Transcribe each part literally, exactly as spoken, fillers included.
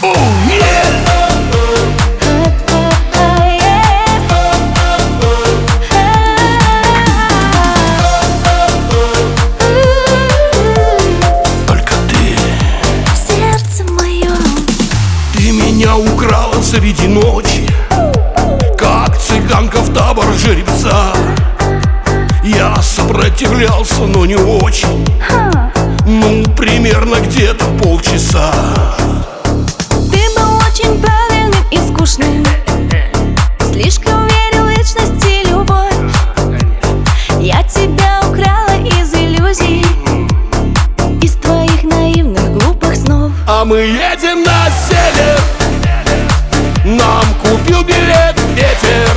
Украла среди ночи, как цыганка в табор жеребца. Я сопротивлялся, но не очень. Ну, примерно где-то полчаса. Ты был очень правильным и скучным, слишком верил в вечность и любовь. Я тебя украла из иллюзий, из твоих наивных глупых снов. А мы едем на север, нам купил билет ветер,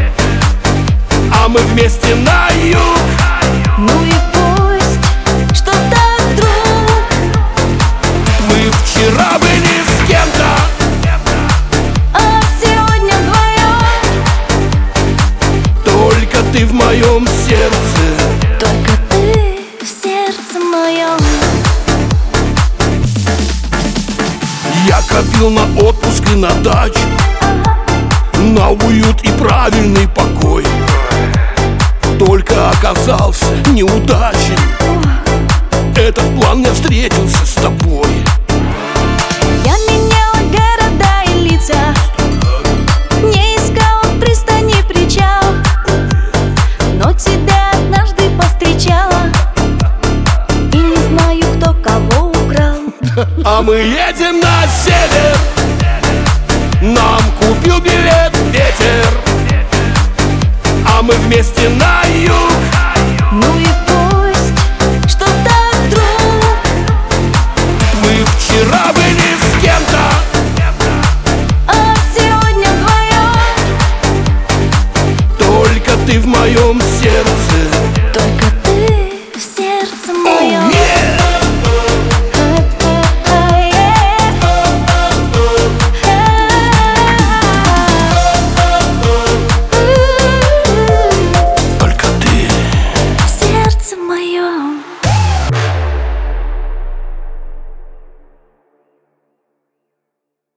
а мы вместе на юг. Ну и пусть, что так вдруг. Мы вчера были с кем-то, а сегодня вдвоем. только ты в моем сердце. Только ты в сердце моем. Я копил на отпуск и на дачу, на уют и правильный покой. Только оказался неудачен этот план, мне встретился с тобой. Я меняла города и лица, не искала в пристани причал, но тебя однажды повстречала, и не знаю, кто кого украл. А мы едем на север, нам купил билет ветер, а мы вместе на юг. Ну и пусть, что так вдруг. Мы вчера были с кем-то, а сегодня вдвоем. только ты в моем сердце. Только